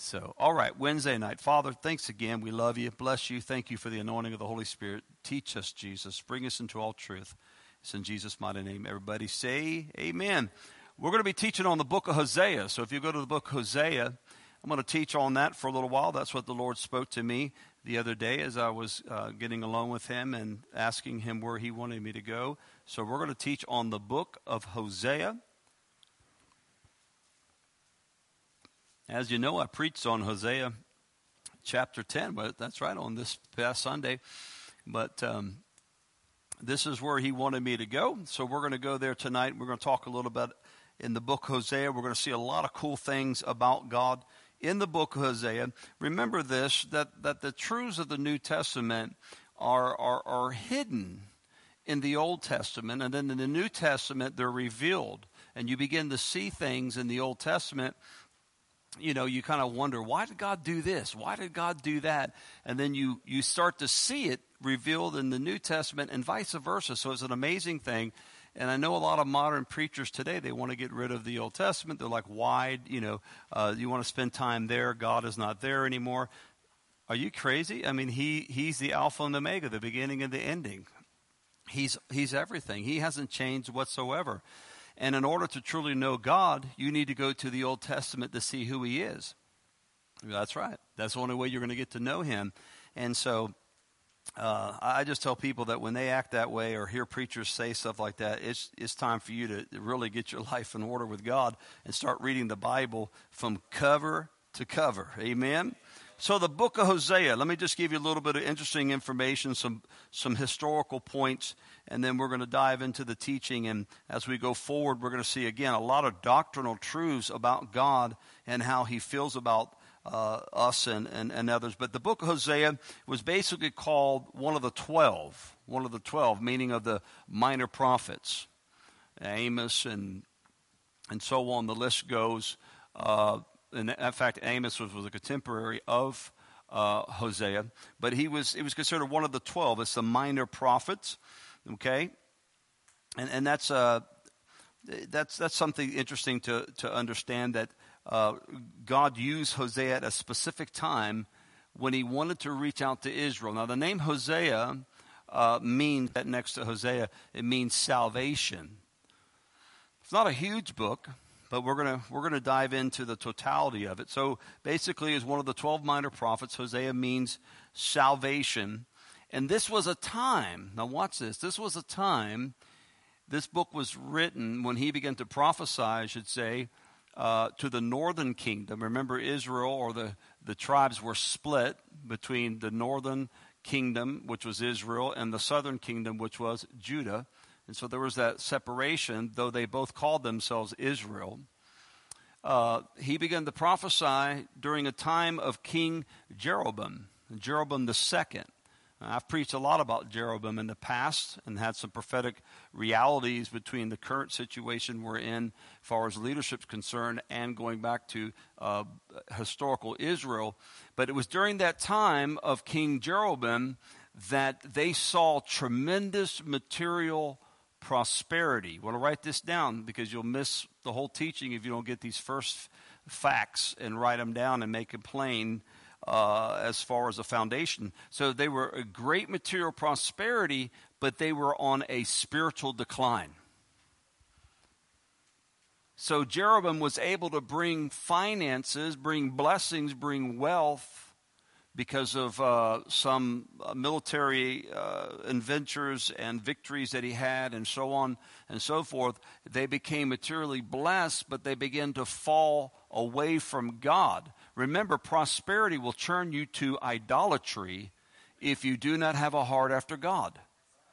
So, all right, Wednesday night. Father, thanks again. We love you. Bless you. Thank you for the anointing of the Holy Spirit. Teach us, Jesus. Bring us into all truth. It's in Jesus' mighty name. Everybody say amen. We're going to be teaching on the book of Hosea. So if you go to the book of Hosea, I'm going to teach on that for a little while. That's what the Lord spoke to me the other day as I was getting alone with him and asking him where he wanted me to go. So we're going to teach on the book of Hosea. As you know, I preached on Hosea chapter 10, but that's right, on this past Sunday. But this is where he wanted me to go. So we're going to go there tonight. We're going to talk a little bit in the book of Hosea. We're going to see a lot of cool things about God in the book of Hosea. Remember this, that the truths of the New Testament are hidden in the Old Testament. And then in the New Testament, they're revealed. And you begin to see things in the Old Testament. You know, you kind of wonder, why did God do this? Why did God do that? And then you start to see it revealed in the New Testament and vice versa. So it's an amazing thing. And I know a lot of modern preachers today, they want to get rid of the Old Testament. They're like, why? You want to spend time there. God is not there anymore. Are you crazy? I mean, he's the Alpha and the Omega, the beginning and the ending. He's everything. He hasn't changed whatsoever. And in order to truly know God, you need to go to the Old Testament to see who he is. That's right. That's the only way you're going to get to know him. And so I just tell people that when they act that way or hear preachers say stuff like that, it's time for you to really get your life in order with God and start reading the Bible from cover to cover. Amen? So the book of Hosea, let me just give you a little bit of interesting information, some historical points, and then we're going to dive into the teaching. And as we go forward, we're going to see, again, a lot of doctrinal truths about God and how he feels about us and others. But the book of Hosea was basically called one of the 12, meaning of the minor prophets, Amos and so on. The list goes. And in fact, Amos was a contemporary of Hosea, but he was considered one of the 12. It's the minor prophets, okay, and that's something interesting to understand, that God used Hosea at a specific time when he wanted to reach out to Israel. Now, the name Hosea means, that next to Hosea, it means salvation. It's not a huge book, but we're gonna dive into the totality of it. So basically, as one of the 12 minor prophets, Hosea means salvation. And this was a time, now watch this, this book was written when he began to prophesy, I should say, to the northern kingdom. Remember, Israel, or the tribes were split between the northern kingdom, which was Israel, and the southern kingdom, which was Judah. And so there was that separation, though they both called themselves Israel. He began to prophesy during a time of King Jeroboam II. I've preached a lot about Jeroboam in the past and had some prophetic realities between the current situation we're in as far as leadership is concerned and going back to historical Israel. But it was during that time of King Jeroboam that they saw tremendous material prosperity. You want to write this down because you'll miss the whole teaching if you don't get these first facts and write them down and make it plain as far as a foundation. So they were a great material prosperity, but they were on a spiritual decline. So Jeroboam was able to bring finances, bring blessings, bring wealth, because of some military adventures and victories that he had and so on and so forth. They became materially blessed, but they began to fall away from God. Remember, prosperity will turn you to idolatry if you do not have a heart after God.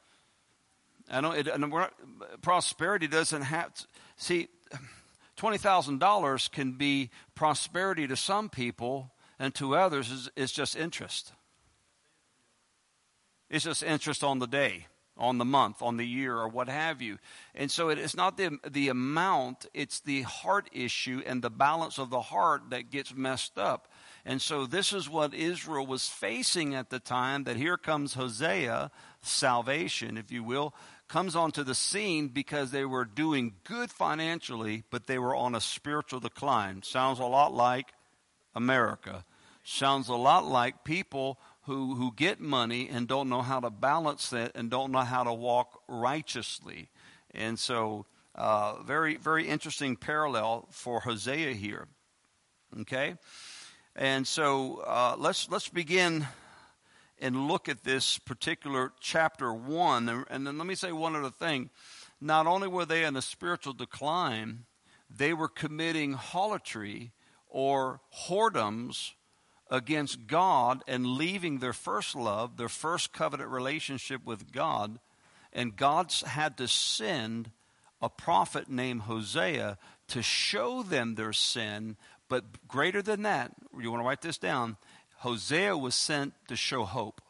Prosperity doesn't have to, see, $20,000 can be prosperity to some people, and to others is just interest. It's just interest on the day, on the month, on the year, or what have you. And so it's not the amount, it's the heart issue and the balance of the heart that gets messed up. And so this is what Israel was facing at the time, that here comes Hosea, salvation, if you will, comes onto the scene because they were doing good financially, but they were on a spiritual decline. Sounds a lot like America. Sounds a lot like people who get money and don't know how to balance it and don't know how to walk righteously. And so very, very interesting parallel for Hosea here. Okay? And so let's begin and look at this particular chapter 1. And then let me say one other thing. Not only were they in a spiritual decline, they were committing harlotry or whoredoms against God and leaving their first love, their first covenant relationship with God. And God had to send a prophet named Hosea to show them their sin. But greater than that, you want to write this down, Hosea was sent to show hope.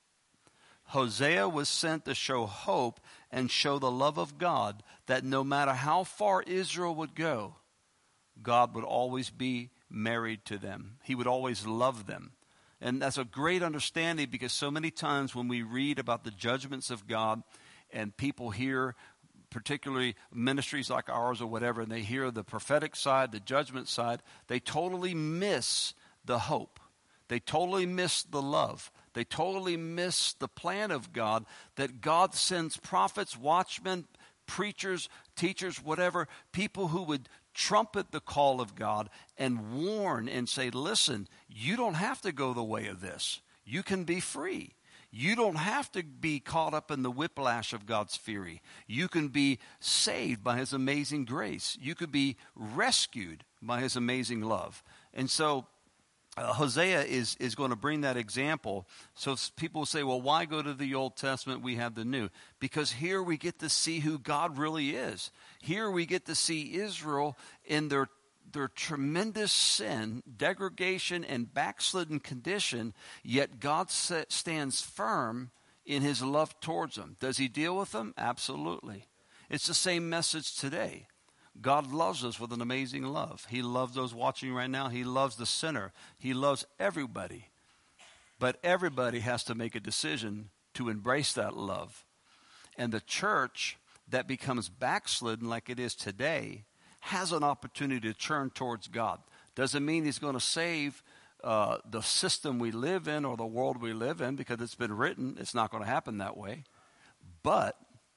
Hosea was sent to show hope and show the love of God, that no matter how far Israel would go, God would always be married to them. He would always love them. And that's a great understanding, because so many times when we read about the judgments of God and people hear, particularly ministries like ours or whatever, and they hear the prophetic side, the judgment side, they totally miss the hope. They totally miss the love. They totally miss the plan of God, that God sends prophets, watchmen, preachers, teachers, whatever, people who would trumpet the call of God and warn and say, listen, you don't have to go the way of this. You can be free. You don't have to be caught up in the whiplash of God's fury. You can be saved by his amazing grace. You could be rescued by his amazing love. And so Hosea is going to bring that example. So people say, well, why go to the Old Testament? We have the New. Because here we get to see who God really is. Here we get to see Israel in their tremendous sin, degradation, and backslidden condition, yet God stands firm in his love towards them. Does he deal with them? Absolutely. It's the same message today. God loves us with an amazing love. He loves those watching right now. He loves the sinner. He loves everybody. But everybody has to make a decision to embrace that love. And the church that becomes backslidden like it is today has an opportunity to turn towards God. Doesn't mean he's going to save the system we live in or the world we live in, because it's been written. It's not going to happen that way. But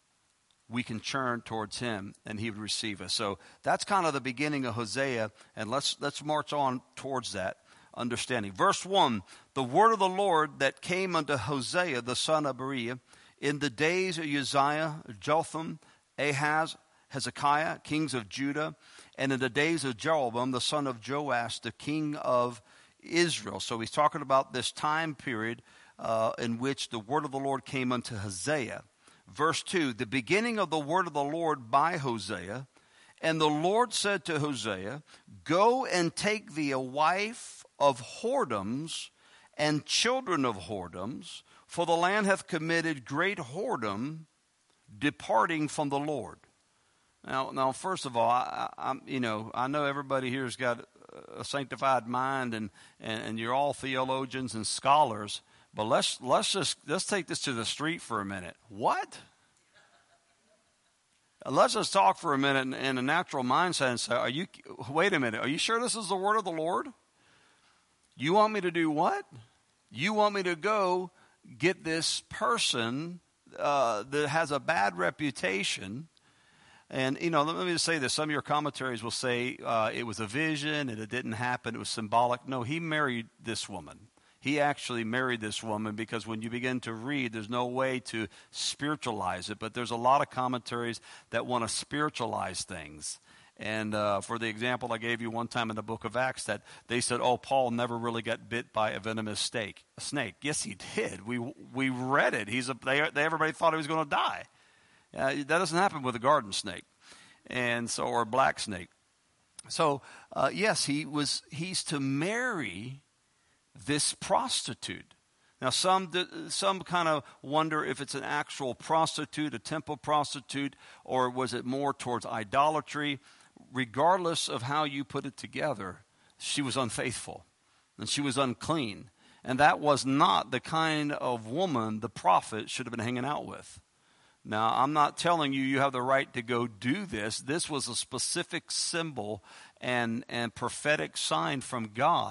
we can turn towards him and he would receive us. So that's kind of the beginning of Hosea, and let's march on towards that understanding. Verse 1, the word of the Lord that came unto Hosea the son of Berechiah in the days of Uzziah, Jotham, Ahaz, Hezekiah, kings of Judah, and in the days of Jeroboam the son of Joash, the king of Israel. So he's talking about this time period in which the word of the Lord came unto Hosea. Verse 2, the beginning of the word of the Lord by Hosea. And the Lord said to Hosea, go and take thee a wife of whoredoms and children of whoredoms, for the land hath committed great whoredom, departing from the Lord. Now, first of all, I know everybody here has got a sanctified mind, and you're all theologians and scholars. But let's take this to the street for a minute. What? Let's just talk for a minute in a natural mindset and say, wait a minute, are you sure this is the word of the Lord? You want me to do what? You want me to go get this person that has a bad reputation? And, let me just say this. Some of your commentaries will say it was a vision and it didn't happen. It was symbolic. No, he married this woman. He actually married this woman, because when you begin to read, there's no way to spiritualize it. But there's a lot of commentaries that want to spiritualize things. And for the example I gave you one time in the book of Acts, that they said, Paul never really got bit by a venomous snake. Yes, he did. We read it. Everybody thought he was going to die. That doesn't happen with a garden snake, or a black snake. So yes, he's to marry this prostitute. Now, some kind of wonder if it's an actual prostitute, a temple prostitute, or was it more towards idolatry. Regardless of how you put it together, she was unfaithful and she was unclean. And that was not the kind of woman the prophet should have been hanging out with. Now, I'm not telling you have the right to go do this. This was a specific symbol and prophetic sign from God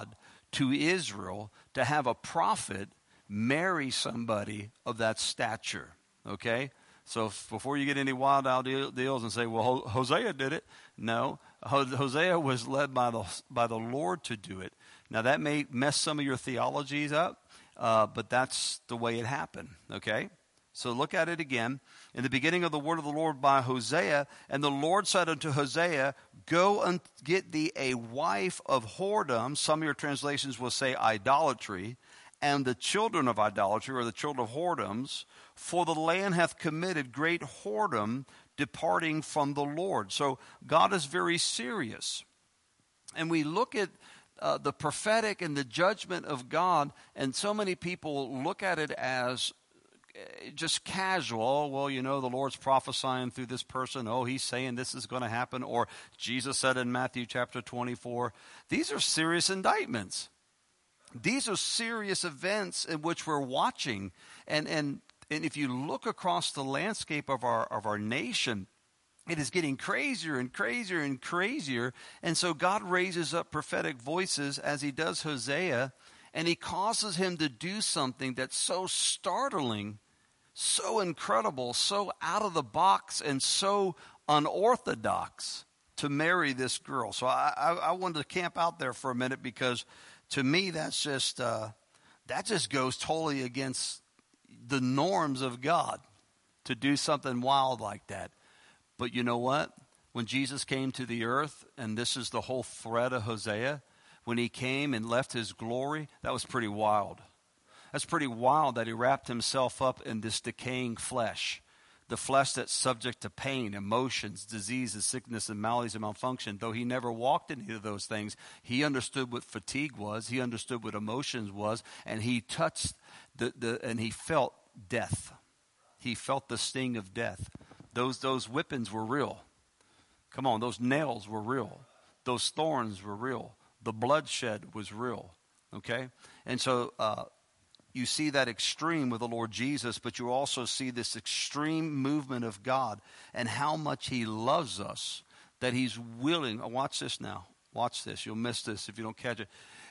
to Israel to have a prophet marry somebody of that stature, okay? So before you get any wild out deals and say, well, Hosea did it. No, Hosea was led by the Lord to do it. Now, that may mess some of your theologies up, but that's the way it happened, okay? So look at it again. In the beginning of the word of the Lord by Hosea, and the Lord said unto Hosea, go and get thee a wife of whoredom. Some of your translations will say idolatry. And the children of idolatry, or the children of whoredoms, for the land hath committed great whoredom, departing from the Lord. So God is very serious. And we look at the prophetic and the judgment of God, and so many people look at it as just casual. Oh, well, you know, the Lord's prophesying through this person. Oh, he's saying this is going to happen. Or Jesus said in Matthew chapter 24. These are serious indictments. These are serious events in which we're watching. And if you look across the landscape of our nation, it is getting crazier and crazier and crazier. And so God raises up prophetic voices as he does Hosea, and he causes him to do something that's so startling, so incredible, so out of the box, and so unorthodox to marry this girl. So I wanted to camp out there for a minute, because to me, that just goes totally against the norms of God to do something wild like that. But you know what? When Jesus came to the earth, and this is the whole thread of Hosea, when he came and left his glory, that was pretty wild. That's pretty wild that he wrapped himself up in this decaying flesh. The flesh that's subject to pain, emotions, diseases, sickness, and maladies and malfunction. Though he never walked in either of those things, he understood what fatigue was. He understood what emotions was, and he touched and he felt death. He felt the sting of death. Those whippings were real. Come on, those nails were real. Those thorns were real. The bloodshed was real. Okay, and so. You see that extreme with the Lord Jesus, but you also see this extreme movement of God and how much he loves us, that he's willing. Watch this now. Watch this. You'll miss this if you don't catch it.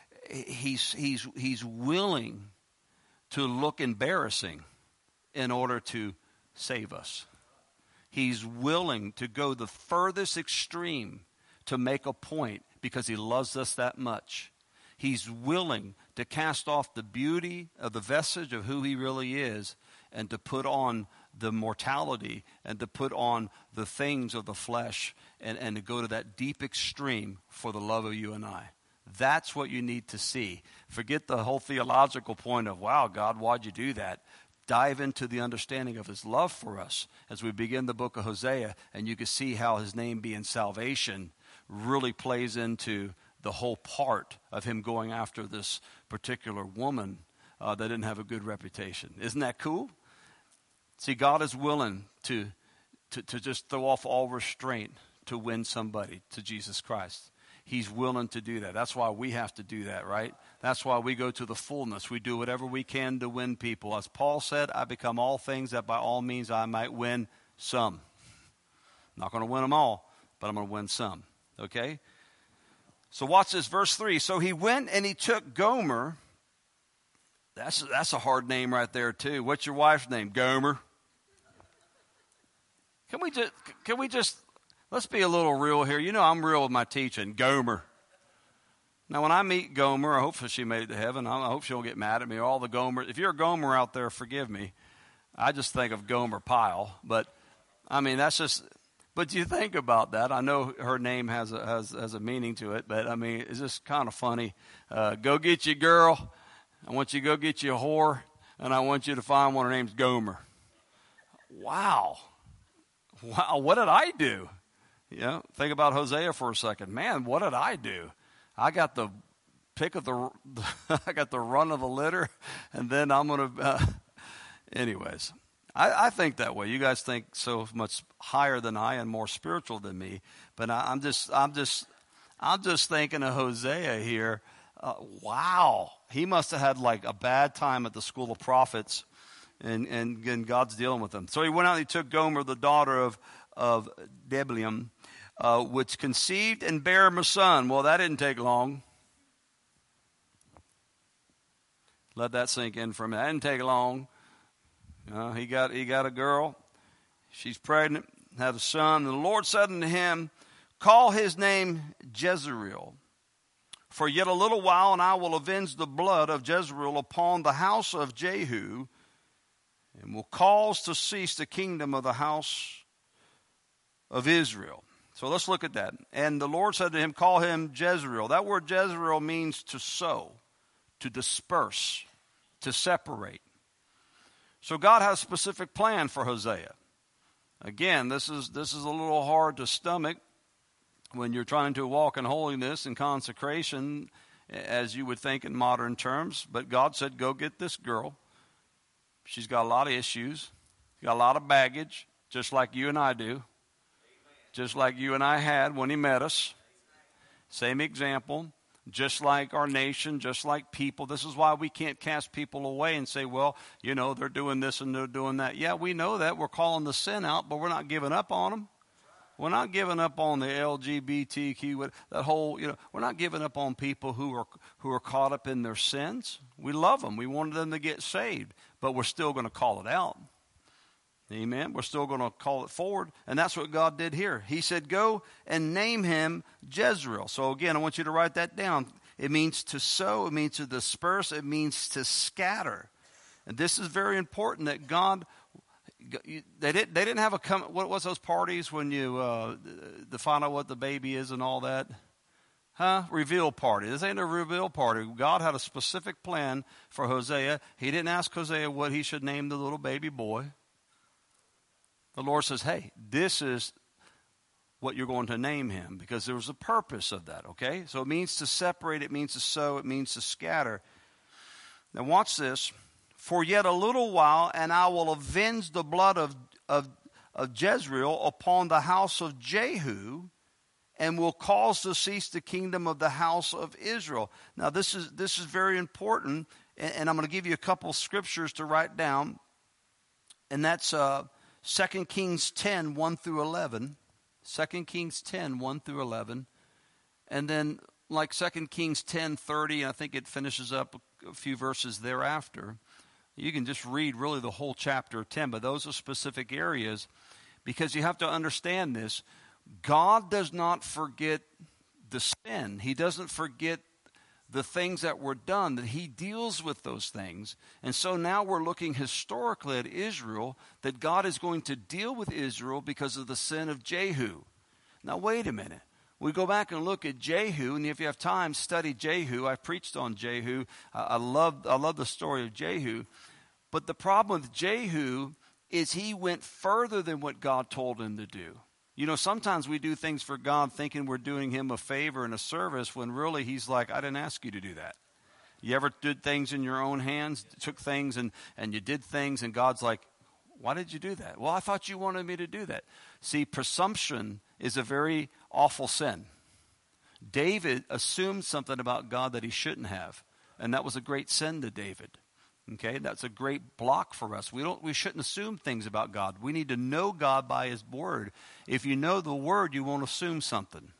He's willing to look embarrassing in order to save us. He's willing to go the furthest extreme to make a point because he loves us that much. He's willing to cast off the beauty of the vestige of who he really is and to put on the mortality and to put on the things of the flesh and to go to that deep extreme for the love of you and I. That's what you need to see. Forget the whole theological point of, wow, God, why'd you do that? Dive into the understanding of his love for us as we begin the book of Hosea, and you can see how his name being salvation really plays into the whole part of him going after this particular woman that didn't have a good reputation. Isn't that cool? See, God is willing to just throw off all restraint to win somebody to Jesus Christ. He's willing to do that. That's why we have to do that, right? That's why we go to the fullness. We do whatever we can to win people. As Paul said, I become all things that by all means I might win some. I'm not going to win them all, but I'm going to win some. Okay? So watch this, verse 3. So he went and he took Gomer. That's a hard name right there too. What's your wife's name? Gomer. Can we just let's be a little real here. You know I'm real with my teaching. Gomer. Now when I meet Gomer, hopefully she made it to heaven. I hope she won't get mad at me. All the Gomer. If you're a Gomer out there, forgive me. I just think of Gomer Pyle, but I mean that's just. But you think about that. I know her name has a meaning to it, but I mean, it's just kind of funny. Go get you a girl. I want you to go get you a whore, and I want you to find one. Her name's Gomer. Wow. What did I do? You know, think about Hosea for a second. Man, what did I do? I got the pick of I got the run of the litter, and then I'm gonna. Anyways. I think that way. You guys think so much higher than I and more spiritual than me. But I'm just thinking of Hosea here. Wow, he must have had like a bad time at the school of prophets, and God's dealing with him. So he went out and he took Gomer, the daughter of Diblaim, which conceived and bare him a son. Well, that didn't take long. Let that sink in for a minute. That didn't take long. He got a girl. She's pregnant, had a son. And the Lord said unto him, call his name Jezreel. For yet a little while, and I will avenge the blood of Jezreel upon the house of Jehu, and will cause to cease the kingdom of the house of Israel. So let's look at that. And the Lord said to him, call him Jezreel. That word Jezreel means to sow, to disperse, to separate. So God has a specific plan for Hosea. Again, this is a little hard to stomach when you're trying to walk in holiness and consecration, as you would think in modern terms. But God said, go get this girl. She's got a lot of issues, got a lot of baggage, just like you and I do, just like you and I had when he met us. Same example, just like our nation, just like people. This is why we can't cast people away and say, well, they're doing this and they're doing that. Yeah, we know that. We're calling the sin out, but we're not giving up on them. We're not giving up on the LGBTQ, that whole, we're not giving up on people who are caught up in their sins. We love them. We wanted them to get saved, but we're still going to call it out. Amen. We're still going to call it forward. And that's what God did here. He said, go and name him Jezreel. So again, I want you to write that down. It means to sow. It means to disperse. It means to scatter. And this is very important that God, they didn't have what was those parties when you to find out what the baby is and all that? Reveal party. This ain't a reveal party. God had a specific plan for Hosea. He didn't ask Hosea what he should name the little baby boy. The Lord says, hey, this is what you're going to name him, because there was a purpose of that, okay? So it means to separate, it means to sow, it means to scatter. Now watch this. For yet a little while, and I will avenge the blood of Jezreel upon the house of Jehu, and will cause to cease the kingdom of the house of Israel. Now this is very important, and I'm going to give you a couple scriptures to write down, and that's 2 Kings 10, 1 through 11. 2 Kings 10, 1 through 11. And then like 2 Kings 10, 30, I think it finishes up a few verses thereafter. You can just read really the whole chapter 10, but those are specific areas, because you have to understand this. God does not forget the sin. He doesn't forget the things that were done, that he deals with those things. And so now we're looking historically at Israel, that God is going to deal with Israel because of the sin of Jehu. Now wait a minute. We go back and look at Jehu, and if you have time, study Jehu. I preached on Jehu. I love the story of Jehu. But the problem with Jehu is he went further than what God told him to do. Sometimes we do things for God thinking we're doing him a favor and a service, when really he's like, I didn't ask you to do that. You ever did things in your own hands, took things and you did things, and God's like, why did you do that? Well, I thought you wanted me to do that. See, presumption is a very awful sin. David assumed something about God that he shouldn't have, and that was a great sin to David. Okay, that's a great block for us. We shouldn't assume things about God. We need to know God by his word. If you know the word, you won't assume something.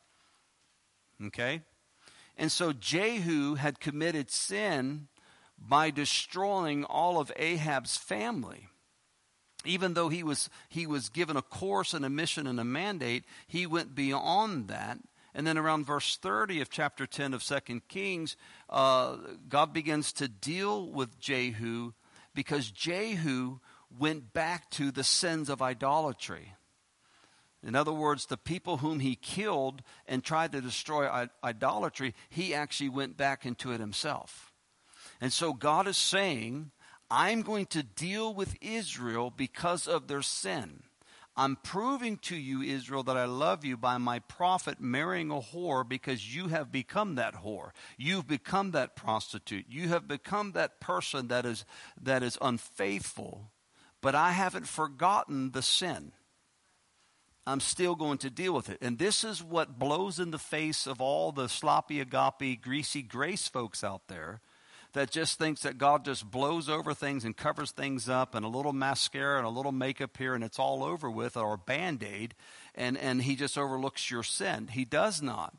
Okay? And so Jehu had committed sin by destroying all of Ahab's family. Even though he was given a course and a mission and a mandate, he went beyond that. And then around verse 30 of chapter 10 of 2 Kings, God begins to deal with Jehu, because Jehu went back to the sins of idolatry. In other words, the people whom he killed and tried to destroy idolatry, he actually went back into it himself. And so God is saying, I'm going to deal with Israel because of their sin. I'm proving to you, Israel, that I love you by my prophet marrying a whore, because you have become that whore. You've become that prostitute. You have become that person that is unfaithful. But I haven't forgotten the sin. I'm still going to deal with it. And this is what blows in the face of all the sloppy agape, greasy grace folks out there, that just thinks that God just blows over things and covers things up, and a little mascara and a little makeup here and it's all over with, or a Band-Aid, and he just overlooks your sin. He does not.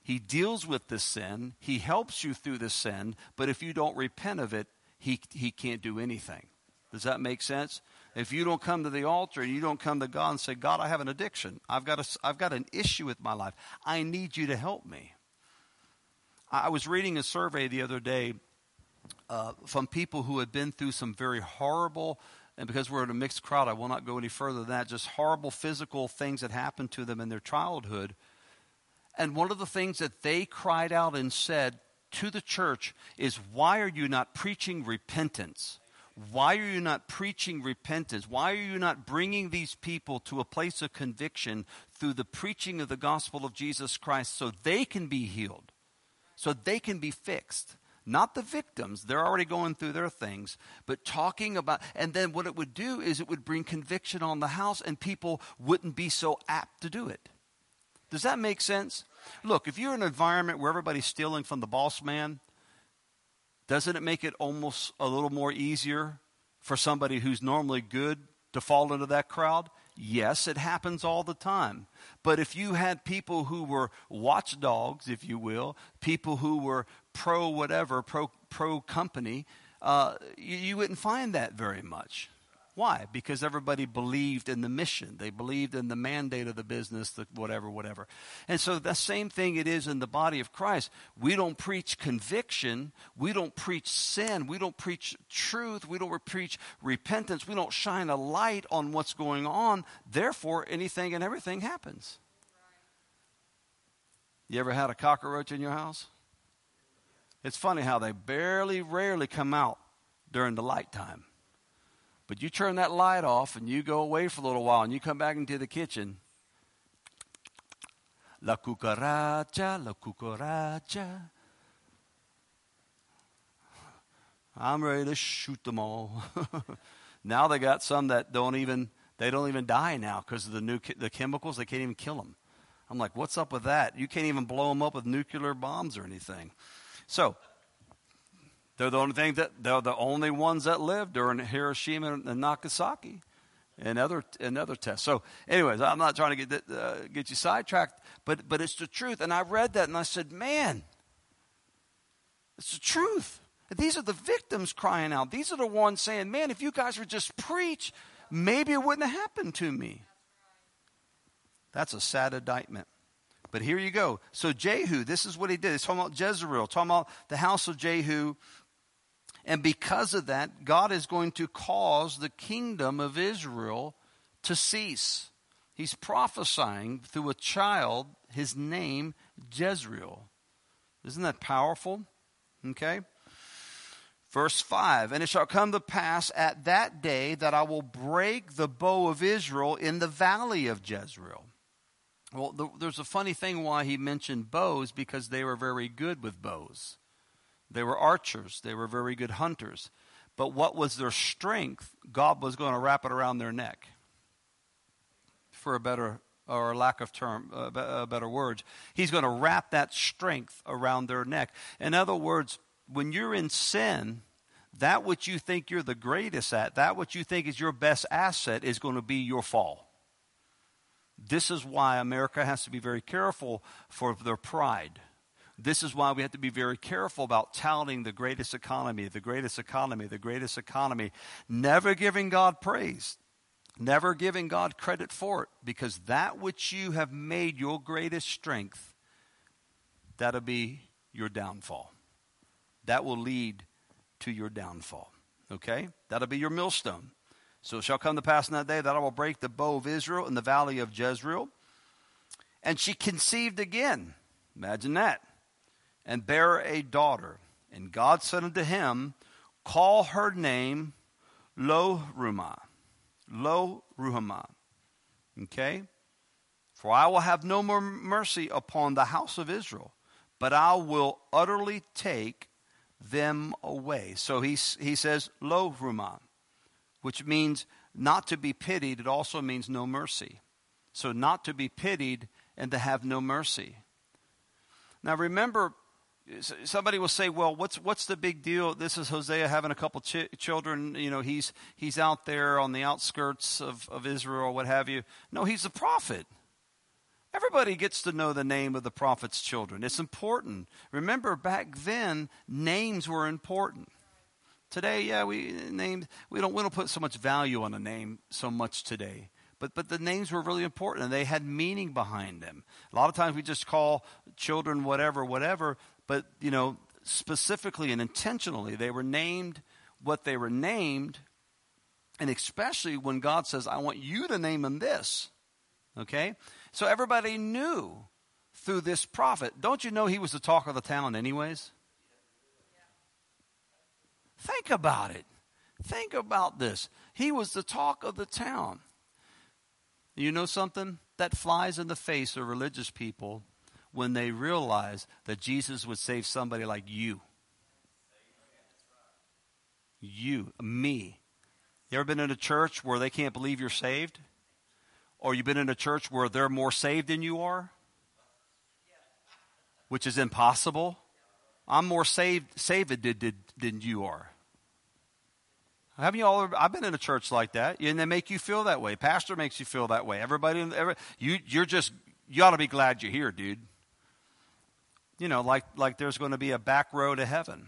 He deals with the sin. He helps you through the sin. But if you don't repent of it, he can't do anything. Does that make sense? If you don't come to the altar and you don't come to God and say, God, I have an addiction. I've got an issue with my life. I need you to help me. I was reading a survey the other day from people who had been through some very horrible, and because we're in a mixed crowd, I will not go any further than that, just horrible physical things that happened to them in their childhood. And one of the things that they cried out and said to the church is, why are you not preaching repentance? Why are you not preaching repentance? Why are you not bringing these people to a place of conviction through the preaching of the gospel of Jesus Christ so they can be healed, so they can be fixed? Not the victims. They're already going through their things. But talking about, and then what it would do is it would bring conviction on the house and people wouldn't be so apt to do it. Does that make sense? Look, if you're in an environment where everybody's stealing from the boss man, doesn't it make it almost a little more easier for somebody who's normally good to fall into that crowd? Yes, it happens all the time. But if you had people who were watchdogs, if you will, people who were pro-whatever, pro-company, you wouldn't find that very much. Why? Because everybody believed in the mission. They believed in the mandate of the business, the whatever. And so the same thing it is in the body of Christ. We don't preach conviction. We don't preach sin. We don't preach truth. We don't preach repentance. We don't shine a light on what's going on. Therefore, anything and everything happens. You ever had a cockroach in your house? It's funny how they rarely come out during the light time. But you turn that light off and you go away for a little while and you come back into the kitchen. La cucaracha, la cucaracha. I'm ready to shoot them all. Now they got some that don't even die now because of the chemicals. They can't even kill them. I'm like, what's up with that? You can't even blow them up with nuclear bombs or anything. So they're the only ones that lived during Hiroshima and Nagasaki and other tests. So anyways, I'm not trying to get you sidetracked, but it's the truth. And I read that and I said, man, it's the truth. These are the victims crying out. These are the ones saying, man, if you guys would just preach, maybe it wouldn't have happened to me. That's a sad indictment. But here you go. So Jehu, this is what he did. He's talking about Jezreel, talking about the house of Jehu. And because of that, God is going to cause the kingdom of Israel to cease. He's prophesying through a child, his name, Jezreel. Isn't that powerful? Okay. Verse 5, and it shall come to pass at that day that I will break the bow of Israel in the valley of Jezreel. Well, there's a funny thing why he mentioned bows, because they were very good with bows. They were archers. They were very good hunters. But what was their strength? God was going to wrap it around their neck. For a better, or a lack of better words. He's going to wrap that strength around their neck. In other words, when you're in sin, that which you think you're the greatest at, that which you think is your best asset is going to be your fall. This is why America has to be very careful for their pride. This is why we have to be very careful about touting the greatest economy, the greatest economy, the greatest economy. Never giving God praise. Never giving God credit for it. Because that which you have made your greatest strength, that'll be your downfall. That will lead to your downfall. Okay? That'll be your millstone. So it shall come to pass in that day that I will break the bow of Israel in the valley of Jezreel. And she conceived again. Imagine that. And bare a daughter. And God said unto him, call her name Lo-Ruhamah. Lo-Ruhamah. Okay? For I will have no more mercy upon the house of Israel, but I will utterly take them away. So he says Lo-Ruhamah, which means not to be pitied. It also means no mercy. So not to be pitied and to have no mercy. Now remember, somebody will say, well, what's the big deal? This is Hosea having a couple children. You know, he's out there on the outskirts of Israel or what have you. No, he's a prophet. Everybody gets to know the name of the prophet's children. It's important. Remember, back then, names were important. Today, yeah, we don't put so much value on a name so much today. But the names were really important, and they had meaning behind them. A lot of times we just call children whatever, but, specifically and intentionally, they were named what they were named, and especially when God says, I want you to name them this, okay? So everybody knew through this prophet. Don't you know he was the talk of the town anyways? Think about it. Think about this. He was the talk of the town. You know something? That flies in the face of religious people when they realize that Jesus would save somebody like you. You, me. You ever been in a church where they can't believe you're saved? Or you've been in a church where they're more saved than you are? Which is impossible. I'm more saved than you are. Haven't you all? I've been in a church like that, and they make you feel that way. Pastor makes you feel that way. Everybody, you ought to be glad you're here, dude. Like there's going to be a back row to heaven.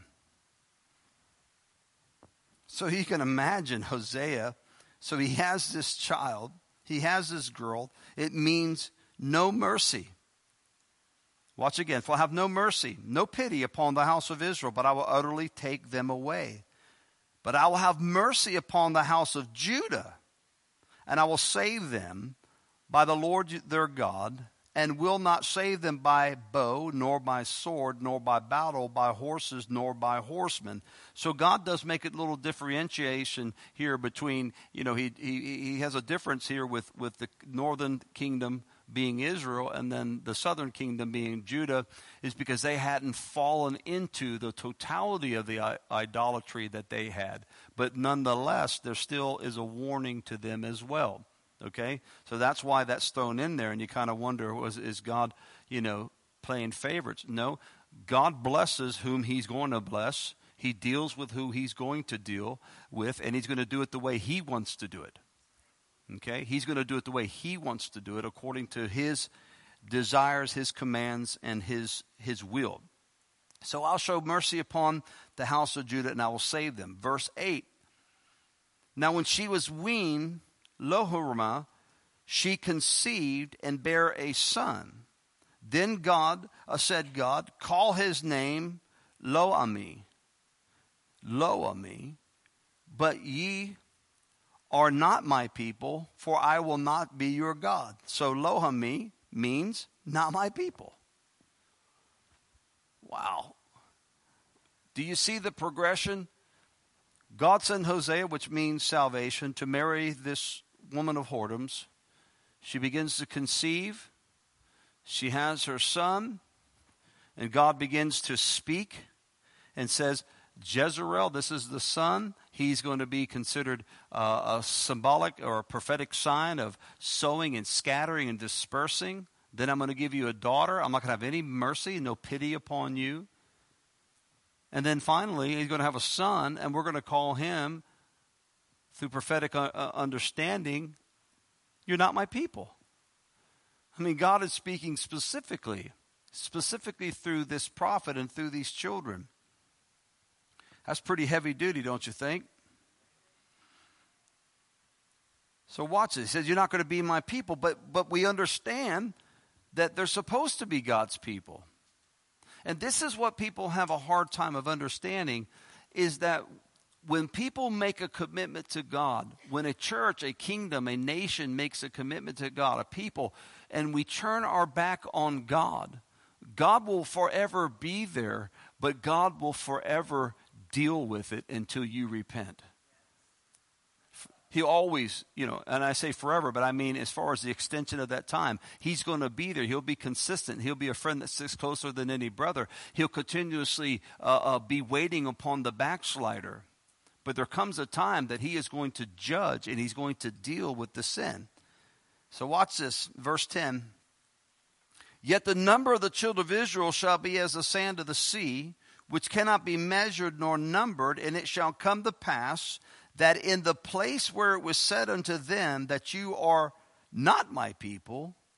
So you can imagine Hosea. So he has this child. He has this girl. It means no mercy. Watch again. For I have no mercy, no pity upon the house of Israel, but I will utterly take them away. But I will have mercy upon the house of Judah, and I will save them by the Lord their God, and will not save them by bow, nor by sword, nor by battle, by horses, nor by horsemen. So God does make a little differentiation here between, he has a difference here with the northern kingdom being Israel and then the southern kingdom being Judah, is because they hadn't fallen into the totality of the idolatry that they had. But nonetheless, there still is a warning to them as well. Okay? So that's why that's thrown in there, and you kind of wonder, is God, playing favorites? No. God blesses whom he's going to bless. He deals with who he's going to deal with, and he's going to do it the way he wants to do it. Okay? He's going to do it the way he wants to do it, according to his desires, his commands, and his will. So I'll show mercy upon the house of Judah, and I will save them. Verse 8. Now when she was weaned, Lo-ruhamah, she conceived and bare a son. Then said God, call his name Lo-ammi, but ye are not my people, for I will not be your God. So Lo-ammi means not my people. Wow. Do you see the progression? God sent Hosea, which means salvation, to marry this woman of whoredoms. She begins to conceive. She has her son. And God begins to speak and says, Jezreel, this is the son. He's going to be considered a symbolic or a prophetic sign of sowing and scattering and dispersing. Then I'm going to give you a daughter. I'm not going to have any mercy, no pity upon you. And then finally, he's going to have a son, and we're going to call him, through prophetic understanding, you're not my people. I mean, God is speaking specifically through this prophet and through these children. That's pretty heavy duty, don't you think? So watch this. He says, you're not going to be my people, but we understand that they're supposed to be God's people. And this is what people have a hard time of understanding, is that when people make a commitment to God, when a church, a kingdom, a nation makes a commitment to God, a people, and we turn our back on God, God will forever be there, but God will forever deal with it until you repent. He always, and I say forever, but I mean as far as the extension of that time, he's going to be there. He'll be consistent. He'll be a friend that sticks closer than any brother. He'll continuously be waiting upon the backslider. But there comes a time that he is going to judge and he's going to deal with the sin. So watch this, verse 10. Yet the number of the children of Israel shall be as the sand of the sea, which cannot be measured nor numbered, and it shall come to pass that in the place where it was said unto them that you are not my people,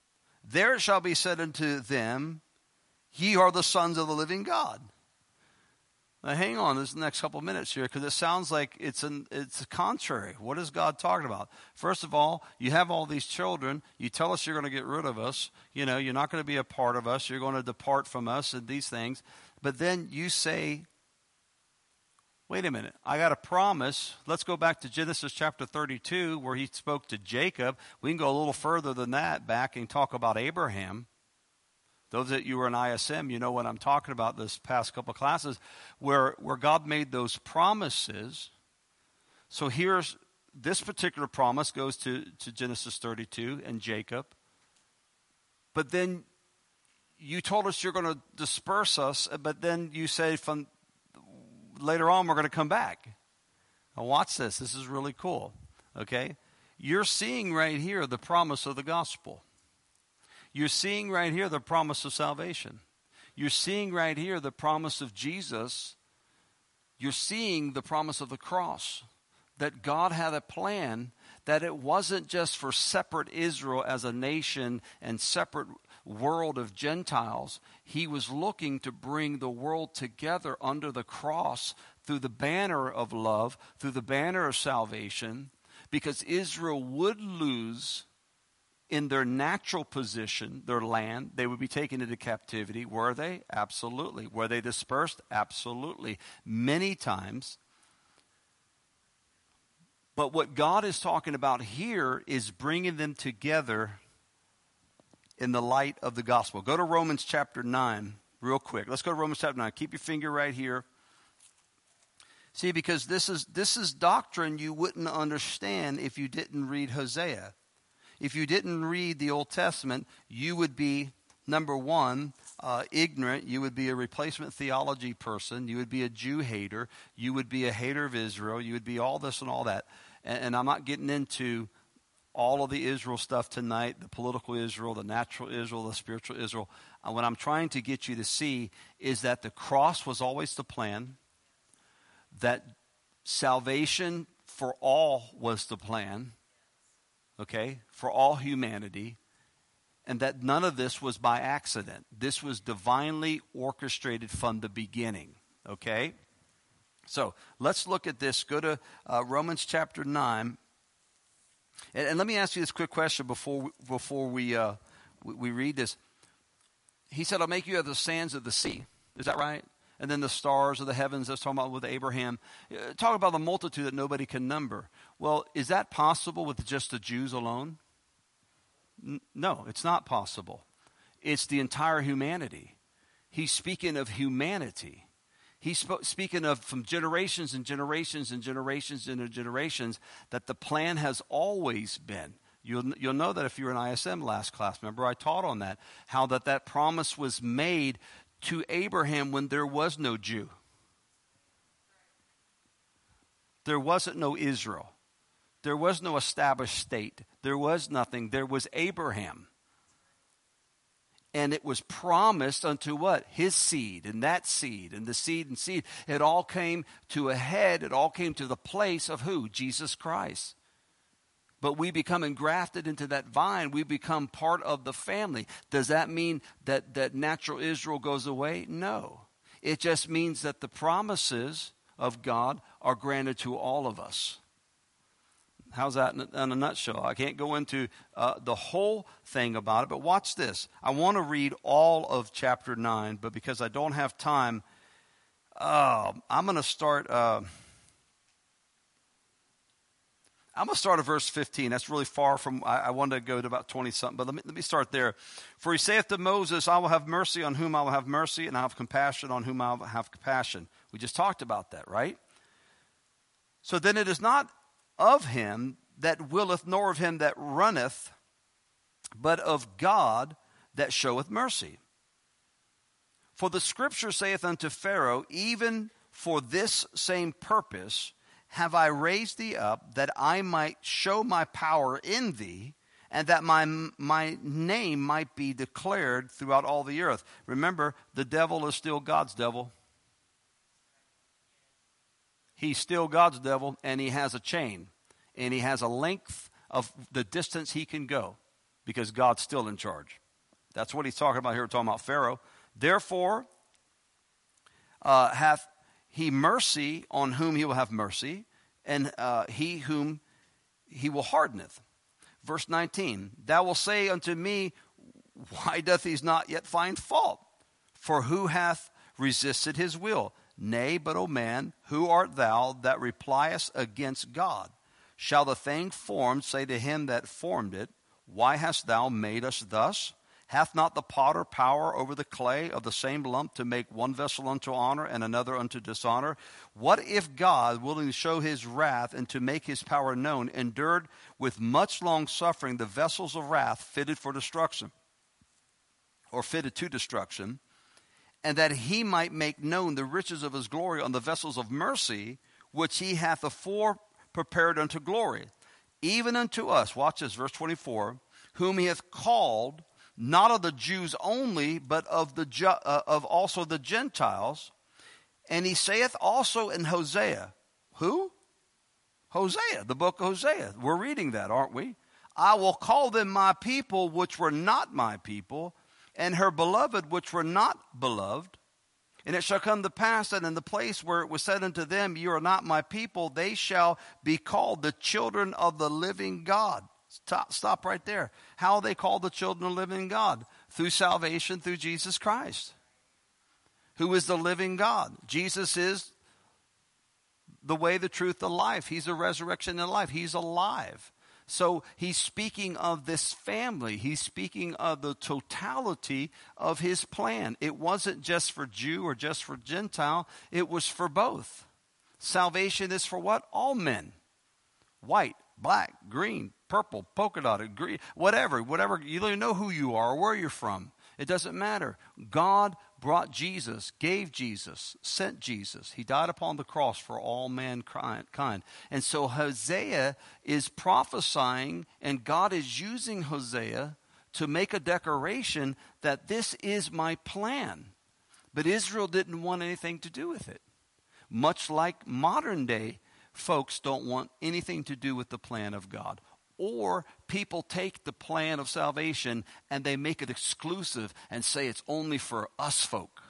there it shall be said unto them, ye are the sons of the living God. Now hang on this next couple of minutes here, because it sounds like it's contrary. What is God talking about? First of all, you have all these children. You tell us you're going to get rid of us. You're not going to be a part of us. You're going to depart from us and these things. But then you say, wait a minute, I got a promise. Let's go back to Genesis chapter 32, where he spoke to Jacob. We can go a little further than that back and talk about Abraham. Those that you were in ISM, you know what I'm talking about this past couple of classes, where God made those promises. So here's this particular promise goes to Genesis 32 and Jacob. But then you told us you're going to disperse us, but then you say from later on we're going to come back. Now watch this. This is really cool. Okay? You're seeing right here the promise of the gospel. You're seeing right here the promise of salvation. You're seeing right here the promise of Jesus. You're seeing the promise of the cross. That God had a plan, that it wasn't just for separate Israel as a nation and separate world of Gentiles. He was looking to bring the world together under the cross through the banner of love, through the banner of salvation, because Israel would lose in their natural position, their land. They would be taken into captivity. Were they? Absolutely. Were they dispersed? Absolutely. Many times. But what God is talking about here is bringing them together in the light of the gospel. Go to Romans chapter 9 real quick. Let's go to Romans chapter 9. Keep your finger right here. See, because this is doctrine you wouldn't understand if you didn't read Hosea. If you didn't read the Old Testament, you would be, number one, ignorant. You would be a replacement theology person. You would be a Jew hater. You would be a hater of Israel. You would be all this and all that. And I'm not getting into all of the Israel stuff tonight, the political Israel, the natural Israel, the spiritual Israel. What I'm trying to get you to see is that the cross was always the plan, that salvation for all was the plan, okay, for all humanity, and that none of this was by accident. This was divinely orchestrated from the beginning, okay? So let's look at this. Go to Romans chapter 9. And let me ask you this quick question before we read this. He said, I'll make you as the sands of the sea. Is that right? And then the stars of the heavens, that's talking about with Abraham. Talk about the multitude that nobody can number. Well, is that possible with just the Jews alone? No, it's not possible. It's the entire humanity. He's speaking of humanity. He's speaking of from generations and generations and generations and generations that the plan has always been. You'll know that if you were in ISM last class. Remember I taught on that. How that promise was made to Abraham when there was no Jew. There wasn't no Israel. There was no established state. There was nothing. There was Abraham. And it was promised unto what? His seed, and that seed, and the seed and seed. It all came to a head. It all came to the place of who? Jesus Christ. But we become engrafted into that vine. We become part of the family. Does that mean that natural Israel goes away? No. It just means that the promises of God are granted to all of us. How's that in a nutshell? I can't go into the whole thing about it, but watch this. I want to read all of chapter 9, but because I don't have time, I'm going to start... I'm going to start at verse 15. That's really far from, I wanted to go to about 20-something, but let me start there. For he saith to Moses, I will have mercy on whom I will have mercy, and I will have compassion on whom I will have compassion. We just talked about that, right? So then it is not of him that willeth, nor of him that runneth, but of God that showeth mercy. For the scripture saith unto Pharaoh, even for this same purpose have I raised thee up, that I might show my power in thee, and that my name might be declared throughout all the earth. Remember, the devil is still God's devil. He's still God's devil, and he has a chain. And he has a length of the distance he can go, because God's still in charge. That's what he's talking about here. We're talking about Pharaoh. Therefore hath he mercy on whom he will have mercy, and he whom he will hardeneth. Verse 19, thou wilt say unto me, why doth he not yet find fault? For who hath resisted his will? Nay, but, O man, who art thou that repliest against God? Shall the thing formed say to him that formed it, why hast thou made us thus? Hath not the potter power over the clay of the same lump to make one vessel unto honor and another unto dishonor? What if God, willing to show his wrath and to make his power known, endured with much long suffering the vessels of wrath fitted for destruction, or fitted to destruction, and that he might make known the riches of his glory on the vessels of mercy, which he hath afore prepared unto glory, even unto us, watch this, verse 24, whom he hath called, not of the Jews only, but of also the Gentiles. And he saith also in Hosea, who? Hosea, the book of Hosea. We're reading that, aren't we? I will call them my people, which were not my people, and her beloved, which were not beloved. And it shall come to pass that in the place where it was said unto them, you are not my people, they shall be called the children of the living God. Stop right there. How are they called the children of the living God? Through salvation, through Jesus Christ, who is the living God. Jesus is the way, the truth, the life. He's the resurrection and life. He's alive. So he's speaking of this family. He's speaking of the totality of his plan. It wasn't just for Jew or just for Gentile. It was for both. Salvation is for what? All men. White, black, green, purple, polka dotted, green, whatever. You don't even know who you are or where you're from. It doesn't matter. God brought Jesus, gave Jesus, sent Jesus. He died upon the cross for all mankind. And so Hosea is prophesying, and God is using Hosea to make a declaration that this is my plan. But Israel didn't want anything to do with it. Much like modern day folks don't want anything to do with the plan of God. Or people take the plan of salvation and they make it exclusive and say it's only for us folk.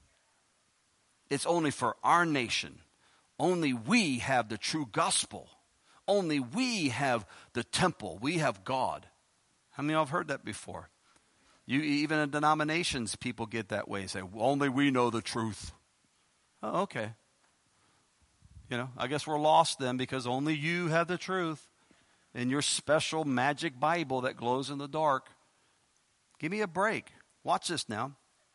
It's only for our nation. Only we have the true gospel. Only we have the temple. We have God. How many of you have heard that before? Even in denominations, people get that way. Say, well, only we know the truth. Oh, okay. I guess we're lost then because only you have the truth. In your special magic Bible that glows in the dark. Give me a break. Watch this now.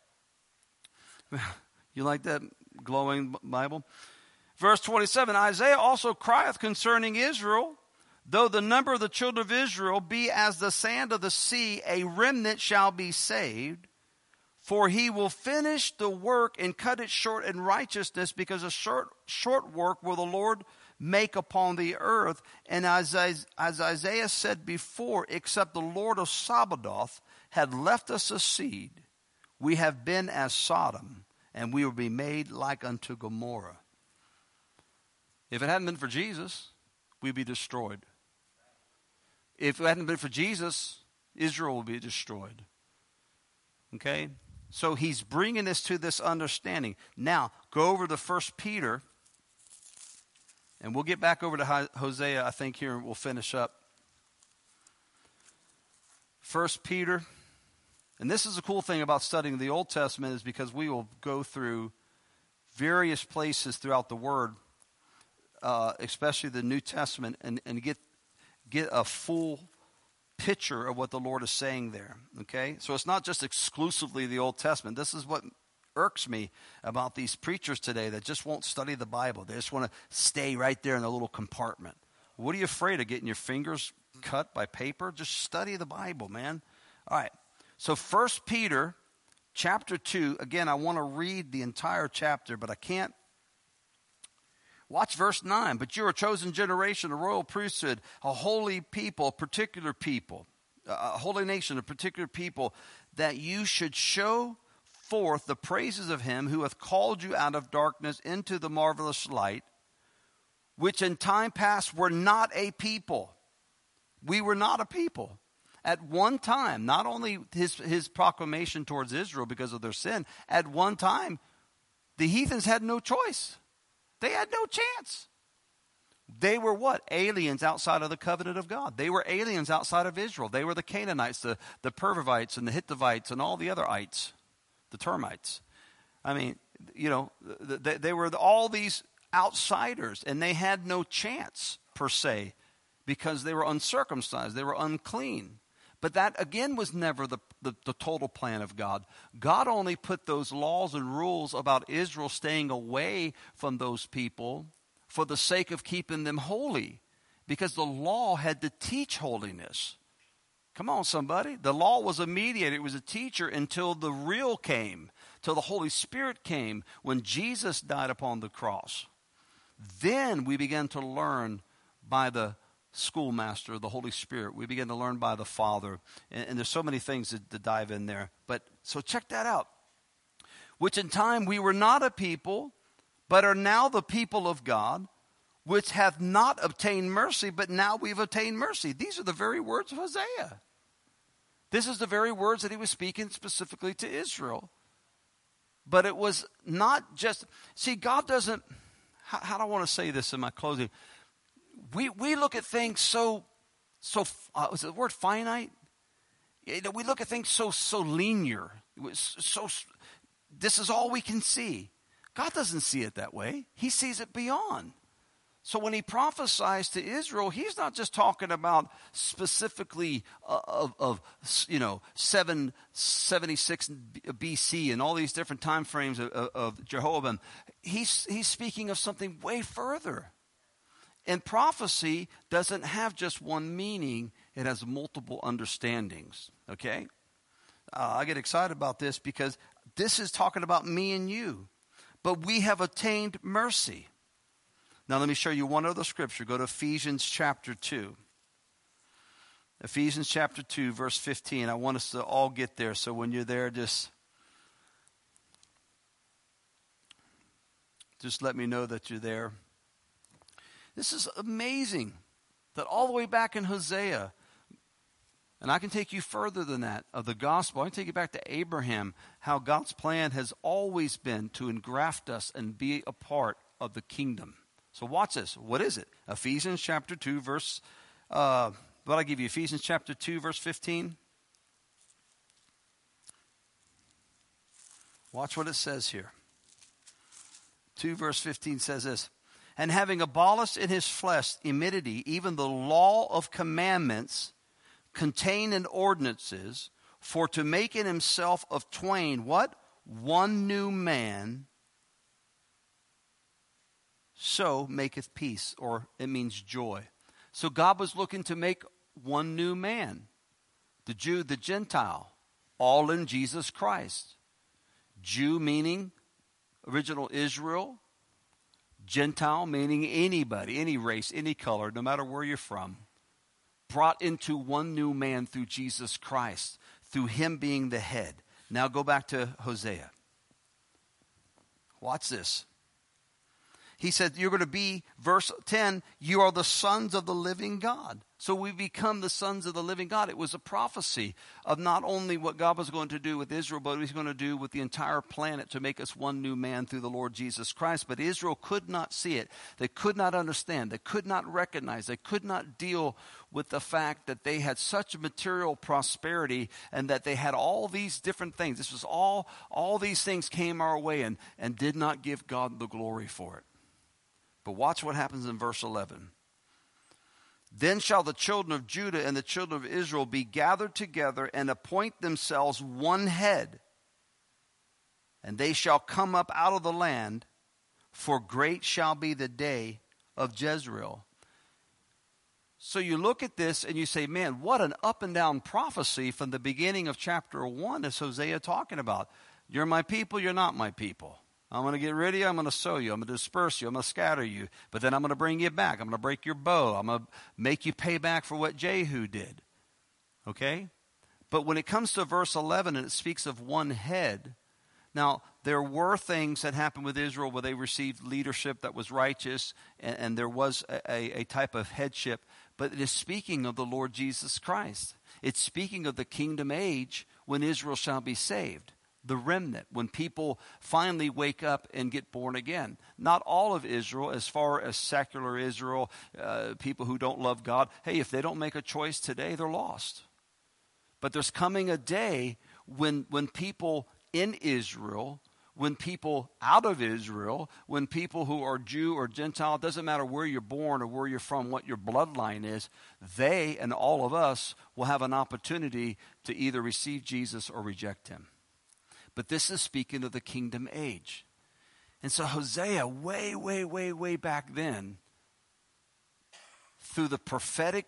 You like that glowing Bible? Verse 27, Isaiah also crieth concerning Israel, though the number of the children of Israel be as the sand of the sea, a remnant shall be saved. For he will finish the work and cut it short in righteousness, because a short work will the Lord make upon the earth. And as Isaiah said before, except the Lord of Sabaoth had left us a seed, we have been as Sodom, and we will be made like unto Gomorrah. If it hadn't been for Jesus, we'd be destroyed. If it hadn't been for Jesus, Israel will be destroyed. Okay? So he's bringing us to this understanding. Now, go over to 1 Peter. And we'll get back over to Hosea, I think, here, and we'll finish up. 1 Peter. And this is the cool thing about studying the Old Testament, is because we will go through various places throughout the Word, especially the New Testament, and get a full picture of what the Lord is saying there. Okay? So it's not just exclusively the Old Testament. This is what irks me about these preachers today that just won't study the Bible. They just want to stay right there in a little compartment. What are you afraid of, getting your fingers cut by paper? Just study the Bible, man. All right. So 1 Peter chapter 2, again, I want to read the entire chapter, but I can't. Watch verse 9. But you're a chosen generation, a royal priesthood, a holy people, a particular people, a holy nation, a particular people, that you should show forth the praises of him who hath called you out of darkness into the marvelous light, which in time past were not a people. We were not a people, At one time, not only his proclamation towards Israel because of their sin, at one time, the heathens had no choice. They had no chance. They were what? Aliens outside of the covenant of God. They were aliens outside of Israel. They were the Canaanites, the Pervivites, and the Hittivites, and all the other ites, the termites. I mean, they were all these outsiders, and they had no chance, per se, because they were uncircumcised. They were unclean. But that, again, was never the total plan of God. God only put those laws and rules about Israel staying away from those people for the sake of keeping them holy, because the law had to teach holiness. Come on, somebody. The law was a mediator. It was a teacher until the real came, till the Holy Spirit came, when Jesus died upon the cross. Then we began to learn by the schoolmaster, the Holy Spirit. We began to learn by the Father. And there's so many things to dive in there. But so check that out. Which in time we were not a people, but are now the people of God, which have not obtained mercy, but now we've obtained mercy. These are the very words of Hosea. This is the very words that he was speaking specifically to Israel. But it was not just, see, God doesn't, how do I want to say this in my closing? We look at things so is the word finite? We look at things so linear. This is all we can see. God doesn't see it that way. He sees it beyond. So when he prophesies to Israel, he's not just talking about specifically of 776 BC and all these different time frames of Jehoram. He's speaking of something way further. And prophecy doesn't have just one meaning. It has multiple understandings. Okay? I get excited about this because this is talking about me and you. But we have attained mercy. Now let me show you one other scripture. Go to Ephesians chapter 2. Ephesians chapter 2, verse 15. I want us to all get there. So when you're there, just let me know that you're there. This is amazing that all the way back in Hosea, and I can take you further than that, of the gospel. I can take you back to Abraham, how God's plan has always been to engraft us and be a part of the kingdom. So watch this. What is it? Ephesians chapter 2, verse, what I give you? Ephesians chapter 2, verse 15. Watch what it says here. 2 verse 15 says this. And having abolished in his flesh enmity, even the law of commandments contained in ordinances, for to make in himself of twain, what? One new man, so maketh peace, or it means joy. So God was looking to make one new man, the Jew, the Gentile, all in Jesus Christ. Jew meaning original Israel, Gentile meaning anybody, any race, any color, no matter where you're from, brought into one new man through Jesus Christ, through him being the head. Now go back to Hosea. Watch this. He said, you're going to be, verse 10, you are the sons of the living God. So we become the sons of the living God. It was a prophecy of not only what God was going to do with Israel, but what he's going to do with the entire planet to make us one new man through the Lord Jesus Christ. But Israel could not see it. They could not understand. They could not recognize. They could not deal with the fact that they had such material prosperity and that they had all these different things. This was all these things came our way and did not give God the glory for it. But watch what happens in verse 11. Then shall the children of Judah and the children of Israel be gathered together and appoint themselves one head. And they shall come up out of the land, for great shall be the day of Jezreel. So you look at this and you say, man, what an up and down prophecy from the beginning of chapter 1 is Hosea talking about. You're my people, you're not my people. I'm going to get rid of you. I'm going to sow you. I'm going to disperse you. I'm going to scatter you. But then I'm going to bring you back. I'm going to break your bow. I'm going to make you pay back for what Jehu did. Okay? But when it comes to verse 11 and it speaks of one head, now there were things that happened with Israel where they received leadership that was righteous and there was a type of headship. But it is speaking of the Lord Jesus Christ. It's speaking of the kingdom age when Israel shall be saved. The remnant, when people finally wake up and get born again. Not all of Israel, as far as secular Israel, people who don't love God. Hey, if they don't make a choice today, they're lost. But there's coming a day when people in Israel, when people out of Israel, when people who are Jew or Gentile, it doesn't matter where you're born or where you're from, what your bloodline is, they and all of us will have an opportunity to either receive Jesus or reject him. But this is speaking of the kingdom age. And so Hosea, way back then, through the prophetic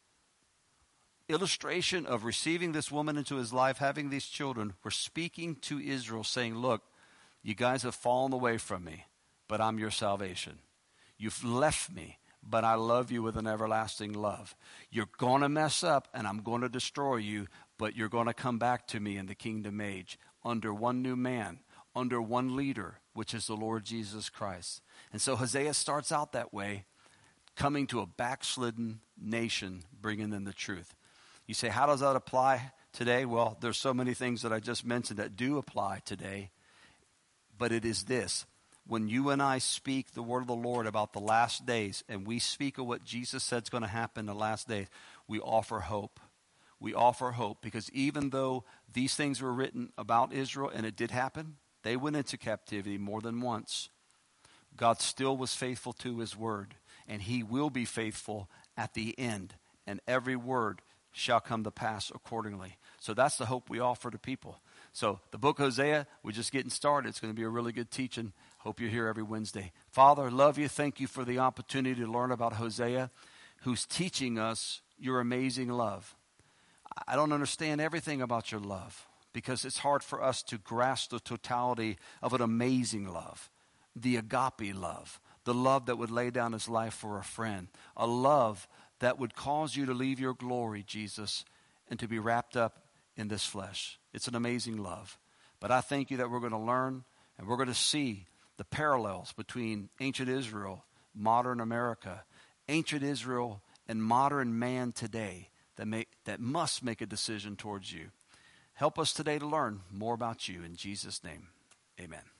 illustration of receiving this woman into his life, having these children, were speaking to Israel saying, look, you guys have fallen away from me, but I'm your salvation. You've left me, but I love you with an everlasting love. You're going to mess up, and I'm going to destroy you, but you're going to come back to me in the kingdom age under one new man, under one leader, which is the Lord Jesus Christ. And so Hosea starts out that way, coming to a backslidden nation, bringing them the truth. You say, how does that apply today? Well, there's so many things that I just mentioned that do apply today. But it is this. When you and I speak the word of the Lord about the last days, and we speak of what Jesus said is going to happen in the last days, we offer hope. We offer hope because even though these things were written about Israel, and it did happen, they went into captivity more than once. God still was faithful to his word, and he will be faithful at the end, and every word shall come to pass accordingly. So that's the hope we offer to people. So the book of Hosea, we're just getting started. It's going to be a really good teaching. Hope you're here every Wednesday. Father, I love you. Thank you for the opportunity to learn about Hosea, who's teaching us your amazing love. I don't understand everything about your love because it's hard for us to grasp the totality of an amazing love, the agape love, the love that would lay down his life for a friend, a love that would cause you to leave your glory, Jesus, and to be wrapped up in this flesh. It's an amazing love. But I thank you that we're going to learn and we're going to see the parallels between ancient Israel, modern America, ancient Israel, and modern man today that must make a decision towards you. Help us today to learn more about you. In Jesus' name, amen.